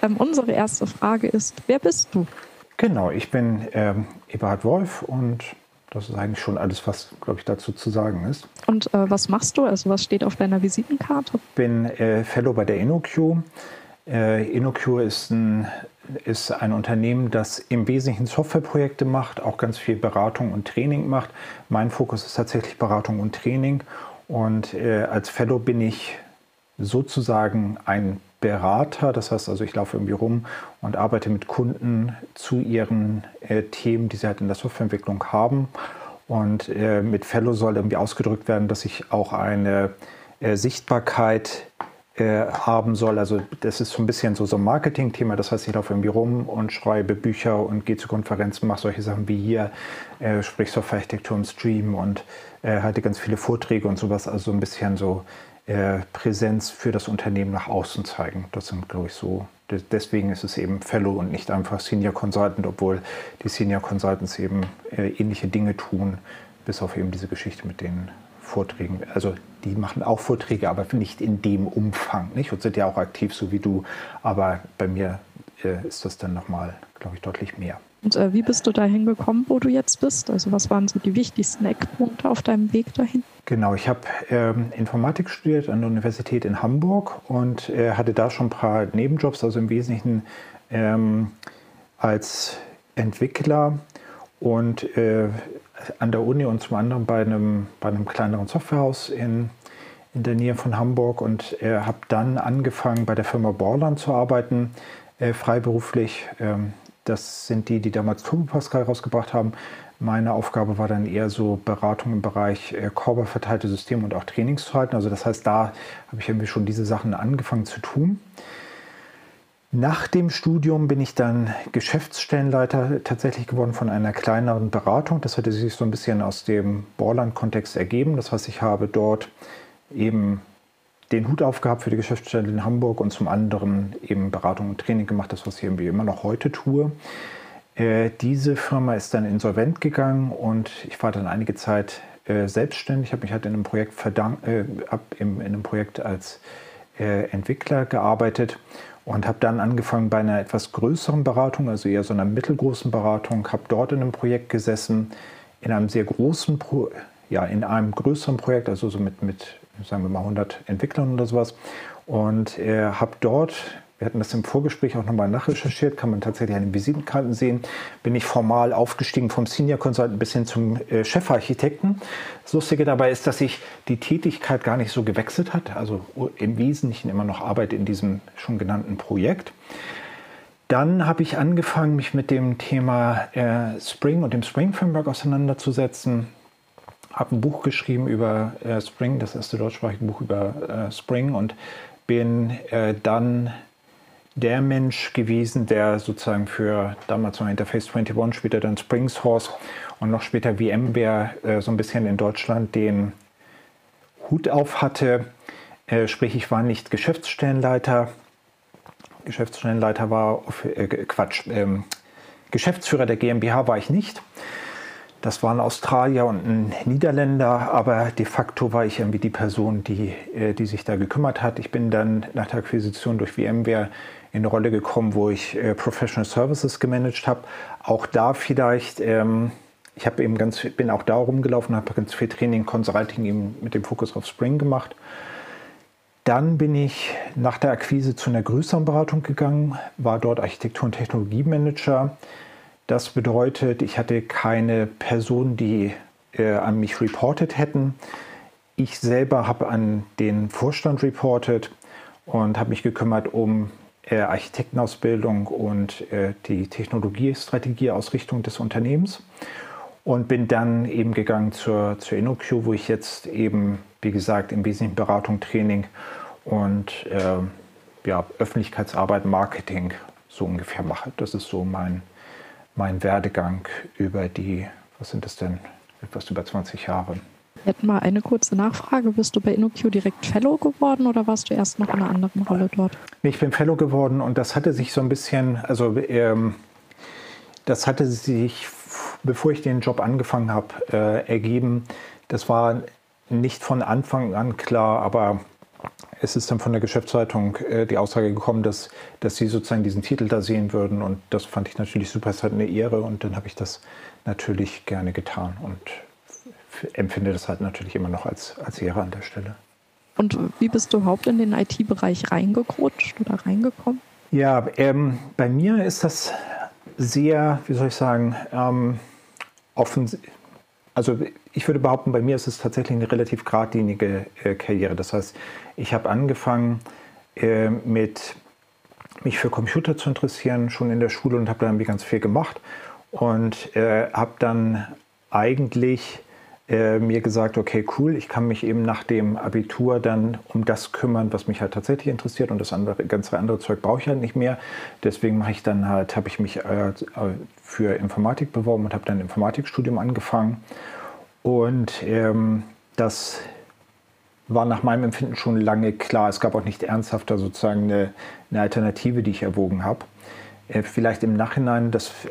Unsere erste Frage ist, wer bist du? Genau, ich bin Eberhard Wolf und das ist eigentlich schon alles, was, glaube ich, dazu zu sagen ist. Und was machst du? Also was steht auf deiner Visitenkarte? Ich bin Fellow bei der InnoQ. InnoQ ist ein Unternehmen, das im Wesentlichen Softwareprojekte macht, auch ganz viel Beratung und Training macht. Mein Fokus ist tatsächlich Beratung und Training. Und als Fellow bin ich sozusagen ein Berater. Das heißt also, ich laufe irgendwie rum und arbeite mit Kunden zu ihren Themen, die sie halt in der Softwareentwicklung haben. Und mit Fellow soll irgendwie ausgedrückt werden, dass ich auch eine Sichtbarkeit haben soll. Also das ist so ein bisschen so ein Marketing-Thema. Das heißt, ich laufe irgendwie rum und schreibe Bücher und gehe zu Konferenzen, mache solche Sachen wie hier, sprich Softwarearchitektur im Stream und halte ganz viele Vorträge und sowas. Also ein bisschen so Präsenz für das Unternehmen nach außen zeigen. Das sind, glaube ich, so. Deswegen ist es eben Fellow und nicht einfach Senior Consultant, obwohl die Senior Consultants eben ähnliche Dinge tun, bis auf eben diese Geschichte mit den Vorträgen. Also die machen auch Vorträge, aber nicht in dem Umfang, nicht? Und sind ja auch aktiv, so wie du. Aber bei mir ist das dann nochmal, glaube ich, deutlich mehr. Und wie bist du dahin gekommen, wo du jetzt bist? Also was waren so die wichtigsten Eckpunkte auf deinem Weg dahin? Genau, ich habe Informatik studiert an der Universität in Hamburg und hatte da schon ein paar Nebenjobs, also im Wesentlichen als Entwickler und an der Uni und zum anderen bei einem kleineren Softwarehaus in der Nähe von Hamburg und habe dann angefangen bei der Firma Borland zu arbeiten, freiberuflich. Das sind die damals Turbo Pascal rausgebracht haben. Meine Aufgabe war dann eher so Beratung im Bereich Core verteilte Systeme und auch Trainings zu halten. Also das heißt, da habe ich irgendwie schon diese Sachen angefangen zu tun. Nach dem Studium bin ich dann Geschäftsstellenleiter tatsächlich geworden von einer kleineren Beratung. Das hatte sich so ein bisschen aus dem Borland-Kontext ergeben. Das heißt, ich habe dort eben den Hut aufgehabt für die Geschäftsstelle in Hamburg und zum anderen eben Beratung und Training gemacht, das was ich irgendwie immer noch heute tue. Diese Firma ist dann insolvent gegangen und ich war dann einige Zeit selbstständig. Ich habe mich halt in einem Projekt als Entwickler gearbeitet und habe dann angefangen bei einer etwas größeren Beratung, also eher so einer mittelgroßen Beratung, habe dort in einem Projekt gesessen, in einem sehr großen in einem größeren Projekt, also so mit sagen wir mal 100 Entwicklern oder sowas und habe dort, wir hatten das im Vorgespräch auch nochmal nachrecherchiert, kann man tatsächlich an den Visitenkarten sehen, bin ich formal aufgestiegen vom Senior Consultant bis hin zum Chefarchitekten. Das Lustige dabei ist, dass sich die Tätigkeit gar nicht so gewechselt hat, also im Wesentlichen immer noch arbeite in diesem schon genannten Projekt. Dann habe ich angefangen, mich mit dem Thema Spring und dem Spring Framework auseinanderzusetzen. Habe ein Buch geschrieben über Spring, das erste deutschsprachige Buch über Spring und bin dann der Mensch gewesen, der sozusagen für damals noch Interface 21, später dann Spring Source und noch später VMware so ein bisschen in Deutschland den Hut auf hatte. Sprich, ich war nicht Geschäftsstellenleiter. Geschäftsstellenleiter war, Geschäftsführer der GmbH war ich nicht. Das war ein Australier und ein Niederländer, aber de facto war ich irgendwie die Person, die sich da gekümmert hat. Ich bin dann nach der Akquisition durch VMware in eine Rolle gekommen, wo ich Professional Services gemanagt habe. Auch da vielleicht, ich habe eben bin auch da rumgelaufen, habe ganz viel Training, Consulting eben mit dem Fokus auf Spring gemacht. Dann bin ich nach der Akquise zu einer größeren Beratung gegangen, war dort Architektur- und Technologiemanager. Das bedeutet, ich hatte keine Person, die an mich reportet hätten. Ich selber habe an den Vorstand reportet und habe mich gekümmert um Architektenausbildung und die Technologiestrategieausrichtung des Unternehmens und bin dann eben gegangen zur InnoQ, wo ich jetzt eben, wie gesagt, im Wesentlichen Beratung, Training und Öffentlichkeitsarbeit, Marketing so ungefähr mache. Das ist so mein Werdegang über was sind das denn, etwas über 20 Jahre. Wir hätten mal eine kurze Nachfrage. Bist du bei InnoQ direkt Fellow geworden oder warst du erst noch in einer anderen Rolle dort? Ich bin Fellow geworden und das hatte sich so ein bisschen, das hatte sich, bevor ich den Job angefangen habe, ergeben. Das war nicht von Anfang an klar, aber es ist dann von der Geschäftsleitung die Aussage gekommen, dass sie sozusagen diesen Titel da sehen würden. Und das fand ich natürlich super, es hat eine Ehre. Und dann habe ich das natürlich gerne getan und empfinde das halt natürlich immer noch als Ehre an der Stelle. Und wie bist du überhaupt in den IT-Bereich reingerutscht oder reingekommen? Ja, bei mir ist das sehr, wie soll ich sagen, also ich würde behaupten, bei mir ist es tatsächlich eine relativ geradlinige Karriere. Das heißt, ich habe angefangen mich für Computer zu interessieren, schon in der Schule, und habe da irgendwie ganz viel gemacht und habe dann eigentlich mir gesagt, okay, cool, ich kann mich eben nach dem Abitur dann um das kümmern, was mich halt tatsächlich interessiert, und das ganze andere Zeug brauche ich halt nicht mehr. Deswegen habe ich mich für Informatik beworben und habe dann ein Informatikstudium angefangen. Und das war nach meinem Empfinden schon lange klar. Es gab auch nicht ernsthafter sozusagen eine Alternative, die ich erwogen habe. Vielleicht im Nachhinein,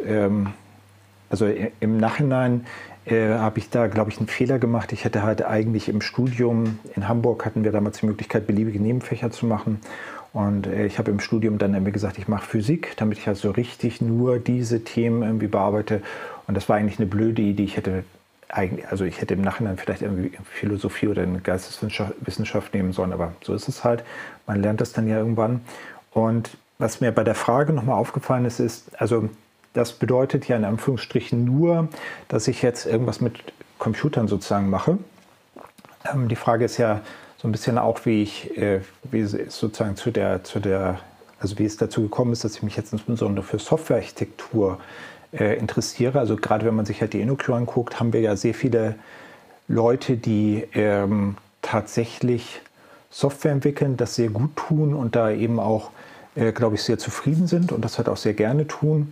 habe ich da, glaube ich, einen Fehler gemacht. Ich hätte halt eigentlich im Studium, in Hamburg hatten wir damals die Möglichkeit, beliebige Nebenfächer zu machen. Und ich habe im Studium dann irgendwie gesagt, ich mache Physik, damit ich halt so richtig nur diese Themen irgendwie bearbeite. Und das war eigentlich eine blöde Idee. Ich hätte im Nachhinein vielleicht irgendwie Philosophie oder eine Geisteswissenschaft nehmen sollen, aber so ist es halt. Man lernt das dann ja irgendwann. Und was mir bei der Frage nochmal aufgefallen ist, also das bedeutet ja in Anführungsstrichen nur, dass ich jetzt irgendwas mit Computern sozusagen mache. Die Frage ist ja so ein bisschen auch, wie es sozusagen wie es dazu gekommen ist, dass ich mich jetzt insbesondere für Softwarearchitektur interessiere. Also gerade wenn man sich halt die InnoQ anguckt, haben wir ja sehr viele Leute, die tatsächlich Software entwickeln, das sehr gut tun und da eben auch, glaube ich, sehr zufrieden sind und das halt auch sehr gerne tun.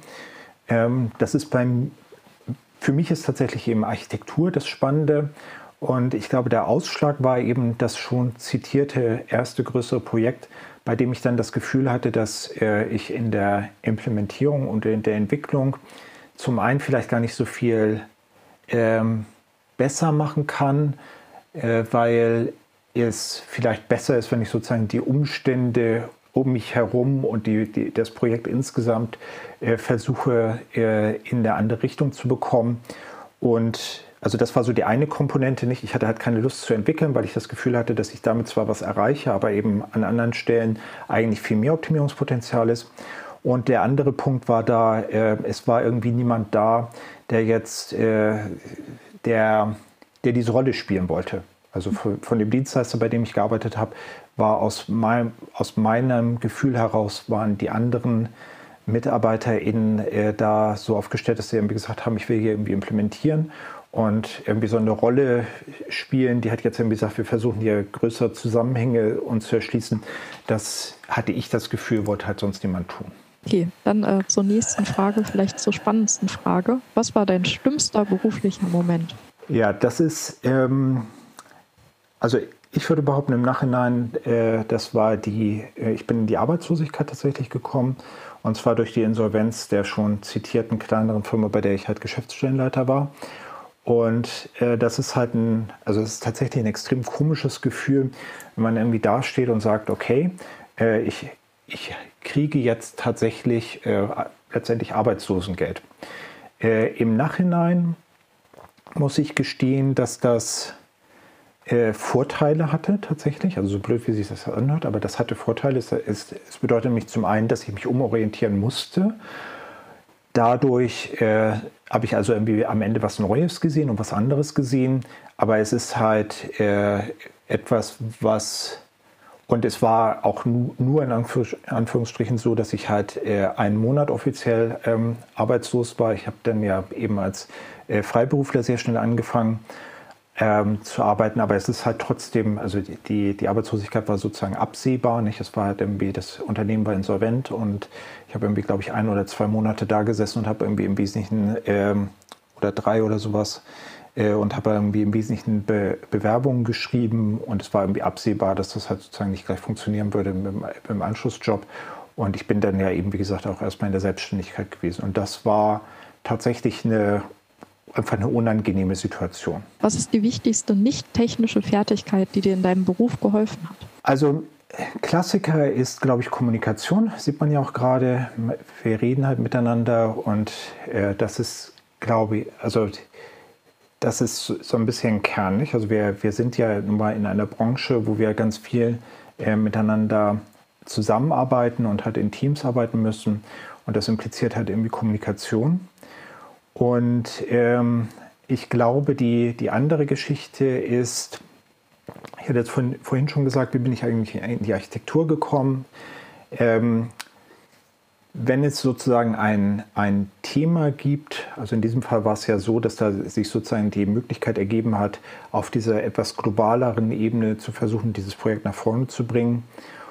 Für mich ist tatsächlich eben Architektur das Spannende, und ich glaube, der Ausschlag war eben das schon zitierte erste größere Projekt, bei dem ich dann das Gefühl hatte, dass ich in der Implementierung und in der Entwicklung zum einen vielleicht gar nicht so viel besser machen kann, weil es vielleicht besser ist, wenn ich sozusagen die Umstände um mich herum und das Projekt insgesamt versuche in eine andere Richtung zu bekommen. Und also das war so die eine Komponente nicht. Ich hatte halt keine Lust zu entwickeln, weil ich das Gefühl hatte, dass ich damit zwar was erreiche, aber eben an anderen Stellen eigentlich viel mehr Optimierungspotenzial ist. Und der andere Punkt war da, es war irgendwie niemand da, der jetzt der diese Rolle spielen wollte. Also von dem Dienstleister, bei dem ich gearbeitet habe, war aus meinem Gefühl heraus, waren die anderen MitarbeiterInnen da so aufgestellt, dass sie irgendwie gesagt haben, ich will hier irgendwie implementieren und irgendwie so eine Rolle spielen. Die hat jetzt irgendwie gesagt, wir versuchen hier größere Zusammenhänge uns zu erschließen. Das hatte ich das Gefühl, wollte halt sonst niemand tun. Okay, dann zur nächsten Frage, vielleicht zur spannendsten Frage. Was war dein schlimmster beruflicher Moment? Ja, das ist, also ich würde behaupten, im Nachhinein, ich bin in die Arbeitslosigkeit tatsächlich gekommen, und zwar durch die Insolvenz der schon zitierten kleineren Firma, bei der ich halt Geschäftsstellenleiter war. Und das ist halt es ist tatsächlich ein extrem komisches Gefühl, wenn man irgendwie dasteht und sagt, okay, ich kriege jetzt tatsächlich letztendlich Arbeitslosengeld. Im Nachhinein muss ich gestehen, dass das Vorteile hatte tatsächlich, also so blöd wie sich das anhört, aber das hatte Vorteile. Es bedeutet nämlich zum einen, dass ich mich umorientieren musste. Dadurch habe ich also irgendwie am Ende was Neues gesehen und was anderes gesehen, aber es ist halt etwas, und es war auch nur in Anführungsstrichen so, dass ich halt einen Monat offiziell arbeitslos war. Ich habe dann ja eben als Freiberufler sehr schnell angefangen zu arbeiten, aber es ist halt trotzdem, also die Arbeitslosigkeit war sozusagen absehbar, nicht? Es war halt irgendwie, das Unternehmen war insolvent und ich habe irgendwie, glaube ich, 1 oder 2 Monate da gesessen und habe irgendwie im Wesentlichen oder 3 oder sowas und habe irgendwie im Wesentlichen Bewerbungen geschrieben, und es war irgendwie absehbar, dass das halt sozusagen nicht gleich funktionieren würde mit dem Anschlussjob, und ich bin dann ja eben, wie gesagt, auch erstmal in der Selbstständigkeit gewesen, und das war tatsächlich einfach eine unangenehme Situation. Was ist die wichtigste nicht technische Fertigkeit, die dir in deinem Beruf geholfen hat? Also Klassiker ist, glaube ich, Kommunikation. Sieht man ja auch gerade. Wir reden halt miteinander und das ist, glaube ich, also das ist so ein bisschen Kern, nicht? Also wir sind ja nun mal in einer Branche, wo wir ganz viel miteinander zusammenarbeiten und halt in Teams arbeiten müssen. Und das impliziert halt irgendwie Kommunikation. Und ich glaube, die andere Geschichte ist, ich hatte jetzt vorhin schon gesagt, wie bin ich eigentlich in die Architektur gekommen? Wenn es sozusagen ein Thema gibt, also in diesem Fall war es ja so, dass da sich sozusagen die Möglichkeit ergeben hat, auf dieser etwas globaleren Ebene zu versuchen, dieses Projekt nach vorne zu bringen,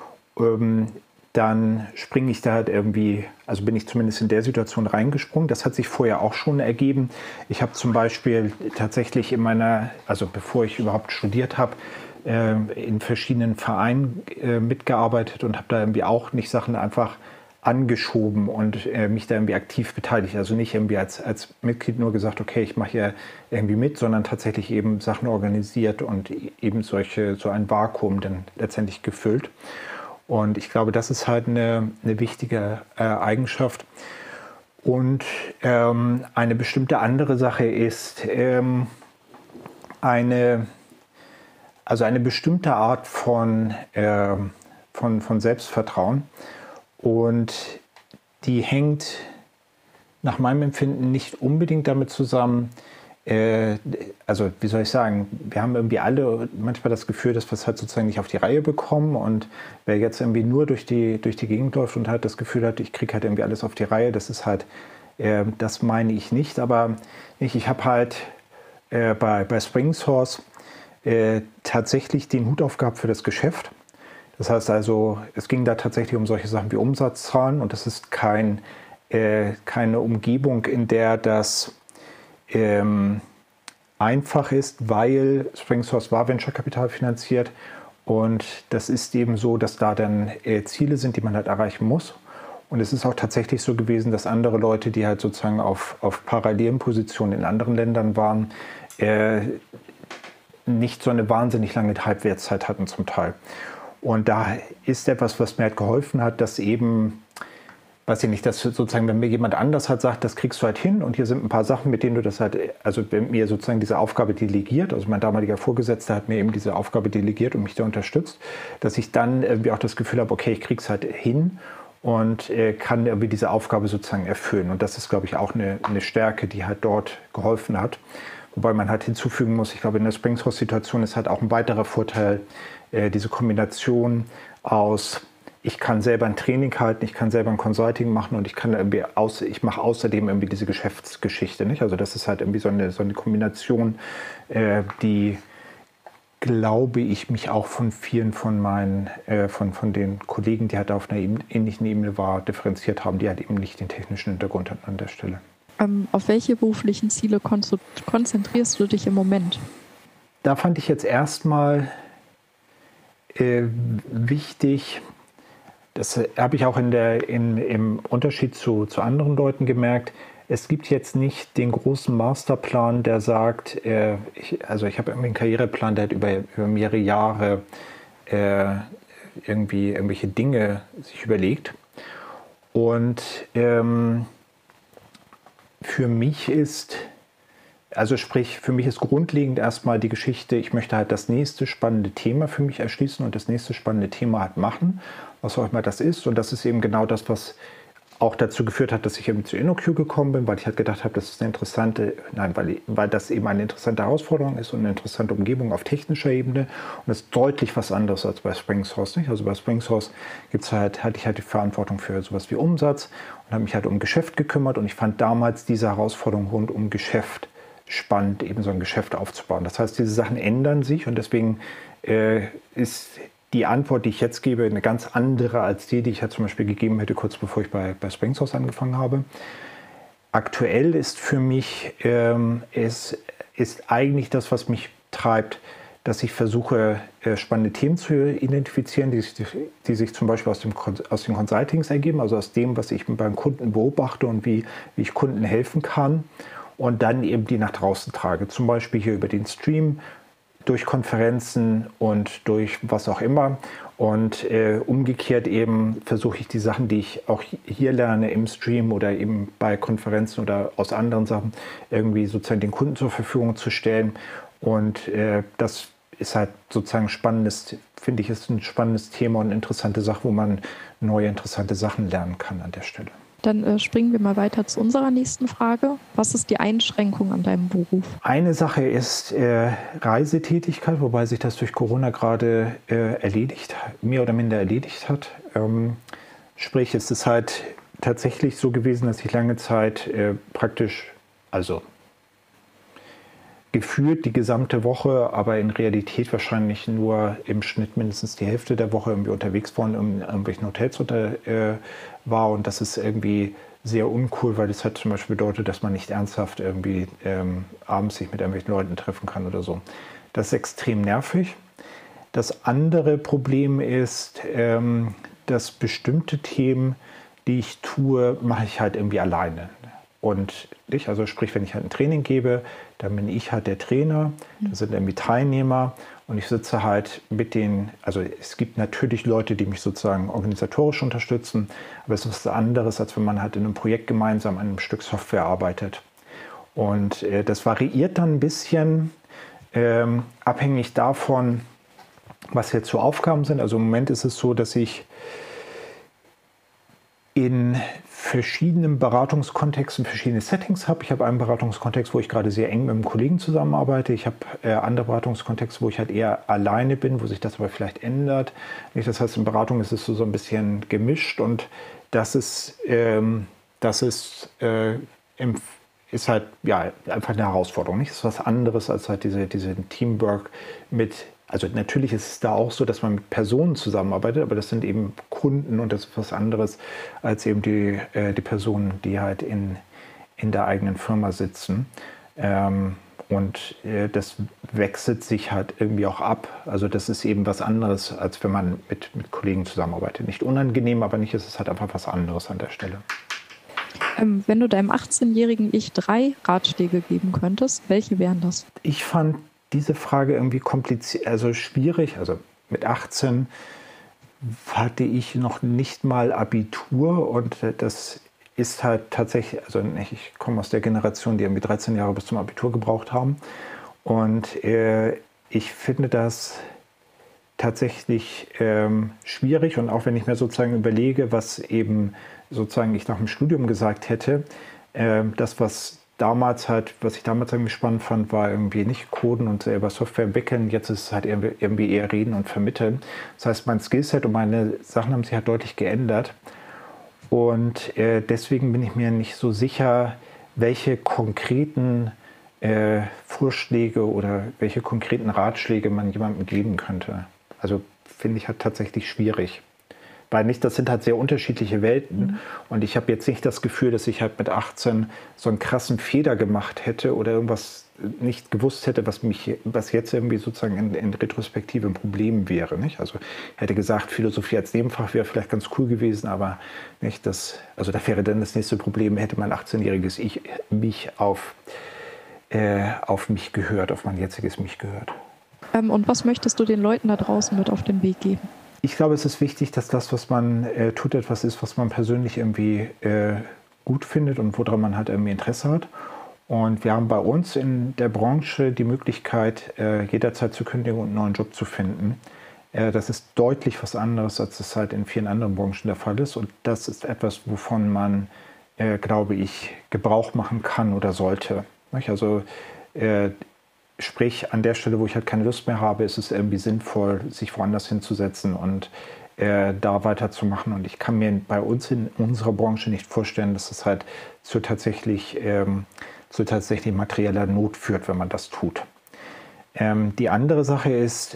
dann springe ich da halt irgendwie, also bin ich zumindest in der Situation reingesprungen. Das hat sich vorher auch schon ergeben. Ich habe zum Beispiel tatsächlich also bevor ich überhaupt studiert habe, in verschiedenen Vereinen mitgearbeitet und habe da irgendwie auch nicht Sachen einfach angeschoben und mich da irgendwie aktiv beteiligt. Also nicht irgendwie als Mitglied nur gesagt, okay, ich mache hier irgendwie mit, sondern tatsächlich eben Sachen organisiert und eben so ein Vakuum dann letztendlich gefüllt. Und ich glaube, das ist halt eine wichtige Eigenschaft. Und eine bestimmte andere Sache ist eine bestimmte Art von Selbstvertrauen. Und die hängt nach meinem Empfinden nicht unbedingt damit zusammen, also wie soll ich sagen, wir haben irgendwie alle manchmal das Gefühl, dass wir es halt sozusagen nicht auf die Reihe bekommen, und wer jetzt irgendwie nur durch die Gegend läuft und halt das Gefühl hat, ich kriege halt irgendwie alles auf die Reihe, das ist halt, das meine ich nicht, aber ich habe halt bei SpringSource tatsächlich den Hut aufgehabt für das Geschäft. Das heißt also, es ging da tatsächlich um solche Sachen wie Umsatzzahlen, und das ist keine Umgebung, in der das einfach ist, weil SpringSource war Venture-Kapital finanziert, und das ist eben so, dass da dann Ziele sind, die man halt erreichen muss. Und es ist auch tatsächlich so gewesen, dass andere Leute, die halt sozusagen auf parallelen Positionen in anderen Ländern waren, nicht so eine wahnsinnig lange Halbwertszeit hatten zum Teil. Und da ist etwas, was mir halt geholfen hat, dass eben, weiß ich nicht, dass sozusagen, wenn mir jemand anders halt sagt, das kriegst du halt hin und hier sind ein paar Sachen, mit denen du das halt, also wenn mir sozusagen diese Aufgabe delegiert, also mein damaliger Vorgesetzter hat mir eben diese Aufgabe delegiert und mich da unterstützt, dass ich dann irgendwie auch das Gefühl habe, okay, ich krieg's halt hin und kann irgendwie diese Aufgabe sozusagen erfüllen. Und das ist, glaube ich, auch eine Stärke, die halt dort geholfen hat. Wobei man halt hinzufügen muss, ich glaube, in der SpringSource-Situation ist halt auch ein weiterer Vorteil, diese Kombination aus, ich kann selber ein Training halten, ich kann selber ein Consulting machen und ich mache außerdem irgendwie diese Geschäftsgeschichte, nicht? Also das ist halt irgendwie so eine Kombination, die, glaube ich, mich auch von vielen von den Kollegen, die halt auf einer ähnlichen Ebene differenziert haben, die halt eben nicht den technischen Hintergrund hatten an der Stelle. Auf welche beruflichen Ziele konzentrierst du dich im Moment? Da fand ich jetzt erstmal wichtig, das habe ich auch im Unterschied zu anderen Leuten gemerkt, es gibt jetzt nicht den großen Masterplan, der sagt, ich habe irgendwie einen Karriereplan, der hat über mehrere Jahre irgendwelche Dinge sich überlegt. Und für mich ist grundlegend erstmal die Geschichte, ich möchte halt das nächste spannende Thema für mich erschließen und das nächste spannende Thema halt machen, was auch immer das ist. Und das ist eben genau das, was auch dazu geführt hat, dass ich eben zu InnoQ gekommen bin, weil ich halt gedacht habe, das ist weil das eben eine interessante Herausforderung ist und eine interessante Umgebung auf technischer Ebene. Und das ist deutlich was anderes als bei SpringSource, nicht? Also bei SpringSource hatte ich halt die Verantwortung für sowas wie Umsatz und habe mich halt um Geschäft gekümmert, und ich fand damals diese Herausforderung rund um Geschäft spannend, eben so ein Geschäft aufzubauen. Das heißt, diese Sachen ändern sich, und deswegen ist die Antwort, die ich jetzt gebe, eine ganz andere als die ich halt zum Beispiel gegeben hätte, kurz bevor ich bei SpringSource angefangen habe. Aktuell ist für mich, ist eigentlich das, was mich treibt, dass ich versuche, spannende Themen zu identifizieren, die sich zum Beispiel aus den Consultings ergeben, also aus dem, was ich beim Kunden beobachte und wie ich Kunden helfen kann, und dann eben die nach draußen trage. Zum Beispiel hier über den Stream durch Konferenzen und durch was auch immer. Und umgekehrt eben versuche ich die Sachen, die ich auch hier lerne im Stream oder eben bei Konferenzen oder aus anderen Sachen, irgendwie sozusagen den Kunden zur Verfügung zu stellen. Und das ist halt sozusagen spannendes, finde ich, ist ein spannendes Thema und eine interessante Sache, wo man neue interessante Sachen lernen kann an der Stelle. Dann springen wir mal weiter zu unserer nächsten Frage. Was ist die Einschränkung an deinem Beruf? Eine Sache ist Reisetätigkeit, wobei sich das durch Corona gerade mehr oder minder erledigt hat. Sprich, es ist halt tatsächlich so gewesen, dass ich lange Zeit also gefühlt die gesamte Woche, aber in Realität wahrscheinlich nur im Schnitt mindestens die Hälfte der Woche irgendwie unterwegs war und in irgendwelchen Hotels war. Und das ist irgendwie sehr uncool, weil das halt zum Beispiel bedeutet, dass man nicht ernsthaft irgendwie abends sich mit irgendwelchen Leuten treffen kann oder so. Das ist extrem nervig. Das andere Problem ist, dass bestimmte Themen, die ich tue, mache ich halt irgendwie alleine. Und also sprich, wenn ich halt ein Training gebe, dann bin ich halt der Trainer, da sind irgendwie Teilnehmer und ich sitze halt mit denen, also es gibt natürlich Leute, die mich sozusagen organisatorisch unterstützen, aber es ist was anderes, als wenn man halt in einem Projekt gemeinsam an einem Stück Software arbeitet. Und das variiert dann ein bisschen, abhängig davon, was jetzt so Aufgaben sind. Also im Moment ist es so, dass ich in verschiedenen Beratungskontexten verschiedene Settings habe. Ich habe einen Beratungskontext, wo ich gerade sehr eng mit einem Kollegen zusammenarbeite. Ich habe andere Beratungskontexte, wo ich halt eher alleine bin, wo sich das aber vielleicht ändert. Das heißt, in Beratung ist es so ein bisschen gemischt und das ist halt ja einfach eine Herausforderung. Nicht? Das ist was anderes als halt diese Teamwork mit. Also natürlich ist es da auch so, dass man mit Personen zusammenarbeitet, aber das sind eben Kunden und das ist was anderes als eben die Personen, die halt in der eigenen Firma sitzen. Das wechselt sich halt irgendwie auch ab. Also das ist eben was anderes, als wenn man mit Kollegen zusammenarbeitet. Nicht unangenehm, aber nicht, es ist halt einfach was anderes an der Stelle. Wenn du deinem 18-jährigen Ich 3 Ratschläge geben könntest, welche wären das? Ich fand diese Frage irgendwie kompliziert, also schwierig. Also mit 18 hatte ich noch nicht mal Abitur und das ist halt tatsächlich, also ich komme aus der Generation, die irgendwie 13 Jahre bis zum Abitur gebraucht haben und ich finde das tatsächlich schwierig und auch wenn ich mir sozusagen überlege, was eben sozusagen ich nach dem Studium gesagt hätte, was ich damals irgendwie spannend fand, war irgendwie nicht Coden und selber Software entwickeln. Jetzt ist es halt irgendwie eher Reden und Vermitteln. Das heißt, mein Skillset und meine Sachen haben sich halt deutlich geändert. Und deswegen bin ich mir nicht so sicher, welche konkreten Vorschläge oder welche konkreten Ratschläge man jemandem geben könnte. Also finde ich halt tatsächlich schwierig. Weil das sind halt sehr unterschiedliche Welten und ich habe jetzt nicht das Gefühl, dass ich halt mit 18 so einen krassen Fehler gemacht hätte oder irgendwas nicht gewusst hätte, was jetzt irgendwie sozusagen in Retrospektive ein Problem wäre. Nicht? Also ich hätte gesagt, Philosophie als Nebenfach wäre vielleicht ganz cool gewesen, aber nicht also da wäre dann das nächste Problem, hätte mein 18-jähriges Ich auf mich gehört, auf mein jetziges Mich gehört. Und was möchtest du den Leuten da draußen mit auf den Weg geben? Ich glaube, es ist wichtig, dass das, was man tut, etwas ist, was man persönlich irgendwie gut findet und woran man halt irgendwie Interesse hat. Und wir haben bei uns in der Branche die Möglichkeit, jederzeit zu kündigen und einen neuen Job zu finden. Das ist deutlich was anderes, als es halt in vielen anderen Branchen der Fall ist. Und das ist etwas, wovon man, glaube ich, Gebrauch machen kann oder sollte. Also sprich, an der Stelle, wo ich halt keine Lust mehr habe, ist es irgendwie sinnvoll, sich woanders hinzusetzen und da weiterzumachen. Und ich kann mir bei uns in unserer Branche nicht vorstellen, dass es halt zu tatsächlich materieller Not führt, wenn man das tut. Die andere Sache ist,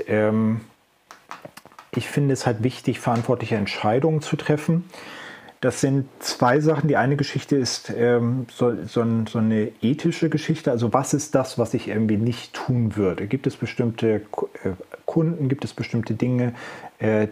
ich finde es halt wichtig, verantwortliche Entscheidungen zu treffen. Das sind zwei Sachen. Die eine Geschichte ist so eine ethische Geschichte. Also was ist das, was ich irgendwie nicht tun würde? Gibt es bestimmte Kunden, gibt es bestimmte Dinge,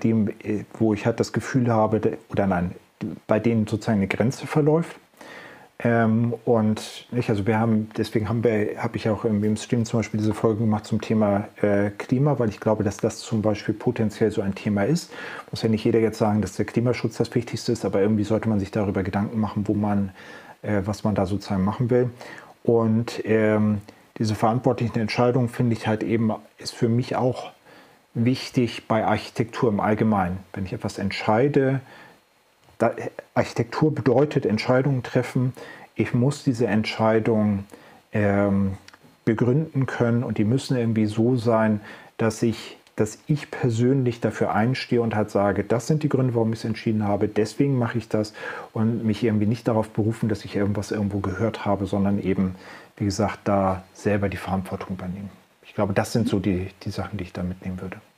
wo ich halt das Gefühl habe, bei denen sozusagen eine Grenze verläuft? Und nicht, also deswegen habe ich auch im Stream zum Beispiel diese Folge gemacht zum Thema Klima, weil ich glaube, dass das zum Beispiel potenziell so ein Thema ist. Muss ja nicht jeder jetzt sagen, dass der Klimaschutz das Wichtigste ist, aber irgendwie sollte man sich darüber Gedanken machen, was man da sozusagen machen will. Und diese verantwortlichen Entscheidungen finde ich halt eben, ist für mich auch wichtig bei Architektur im Allgemeinen. Wenn ich etwas entscheide, Architektur bedeutet Entscheidungen treffen. Ich muss diese Entscheidung begründen können und die müssen irgendwie so sein, dass ich persönlich dafür einstehe und halt sage, das sind die Gründe, warum ich es entschieden habe, deswegen mache ich das und mich irgendwie nicht darauf berufen, dass ich irgendwas irgendwo gehört habe, sondern eben, wie gesagt, da selber die Verantwortung übernehmen. Ich glaube, das sind so die Sachen, die ich da mitnehmen würde.